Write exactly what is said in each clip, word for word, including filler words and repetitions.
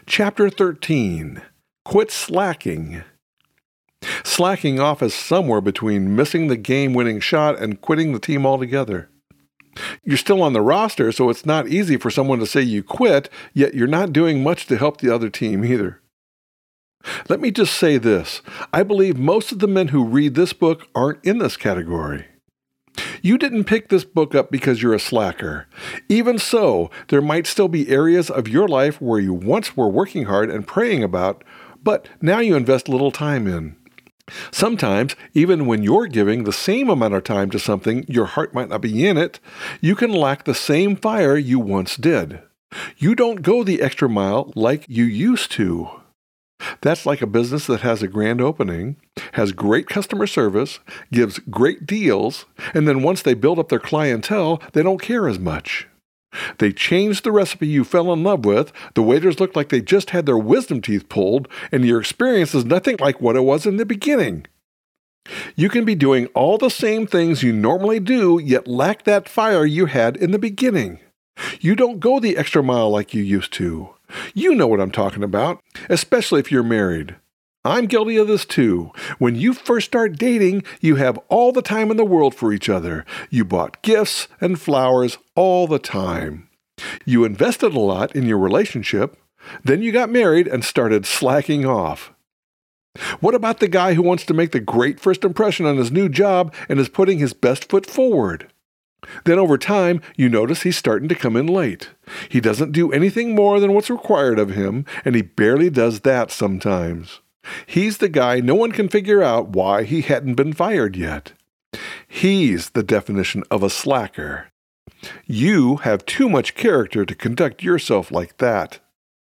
Chapter thirteen. Quit Slacking. Slacking off is somewhere between missing the game-winning shot and quitting the team altogether. You're still on the roster, so it's not easy for someone to say you quit, yet you're not doing much to help the other team either. Let me just say this. I believe most of the men who read this book aren't in this category. You didn't pick this book up because you're a slacker. Even so, there might still be areas of your life where you once were working hard and praying about, but now you invest little time in. Sometimes, even when you're giving the same amount of time to something your heart might not be in it, you can lack the same fire you once did. You don't go the extra mile like you used to. That's like a business that has a grand opening, has great customer service, gives great deals, and then once they build up their clientele, they don't care as much. They changed the recipe you fell in love with, the waiters look like they just had their wisdom teeth pulled, and your experience is nothing like what it was in the beginning. You can be doing all the same things you normally do, yet lack that fire you had in the beginning. You don't go the extra mile like you used to. You know what I'm talking about, especially if you're married. I'm guilty of this too. When you first start dating, you have all the time in the world for each other. You bought gifts and flowers all the time. You invested a lot in your relationship. Then you got married and started slacking off. What about the guy who wants to make the great first impression on his new job and is putting his best foot forward? Then over time, you notice he's starting to come in late. He doesn't do anything more than what's required of him, and he barely does that sometimes. He's the guy no one can figure out why he hadn't been fired yet. He's the definition of a slacker. You have too much character to conduct yourself like that.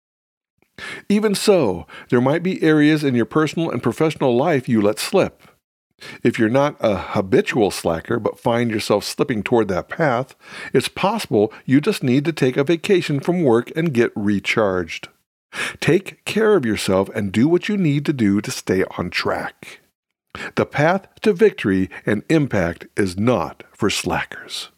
Even so, there might be areas in your personal and professional life you let slip. If you're not a habitual slacker but find yourself slipping toward that path, it's possible you just need to take a vacation from work and get recharged. Take care of yourself and do what you need to do to stay on track. The path to victory and impact is not for slackers.